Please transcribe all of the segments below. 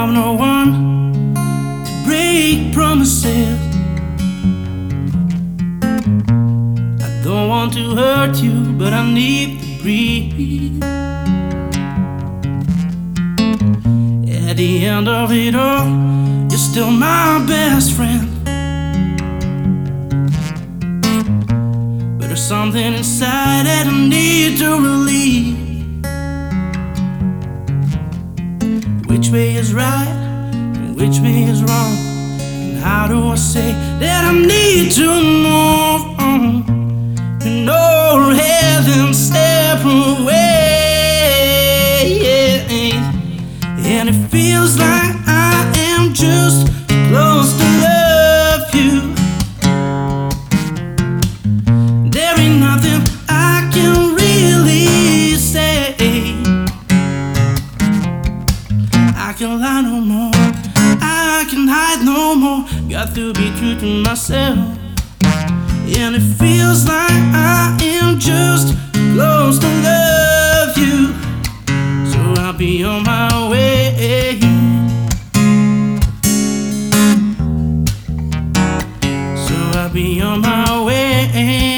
I'm no one to break promises. I don't want to hurt you, but I need to breathe. At the end of it all, you're still my best friend. But there's something inside that I need to release. Which way is right and which way is wrong? And how do I say that I need to move on? No heaven separate ways, and it feels like I am just close to love you. There ain't nothing I can really say. I can lie no more, I can hide no more. Got to be true to myself. And it feels like I am just close to love you. So I'll be on my way. So I'll be on my way.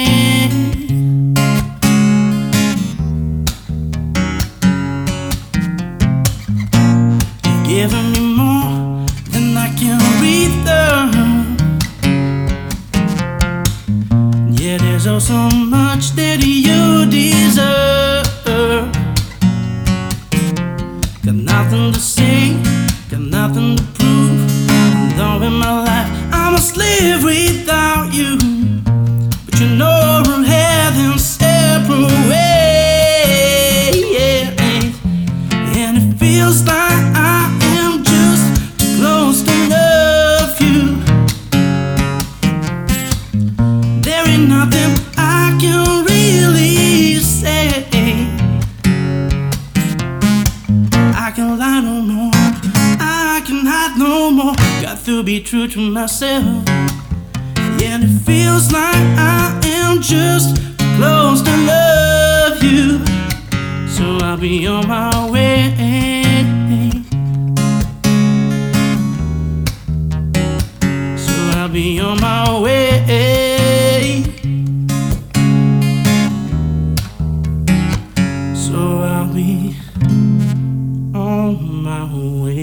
You've given me more than I can return. Yeah, there's oh so much that you deserve. Got nothing to say, got nothing to prove. I'm done with my life, I must live without you. But you know we're heading separate ways, and it feels like I am just too close to love you. There ain't nothing I can really say. I can lie no more, I can hide no more. Got to be true to myself. And it feels like I am just close to love you. So I'll be on my way. So I'll be on my way. So I'll be on my way.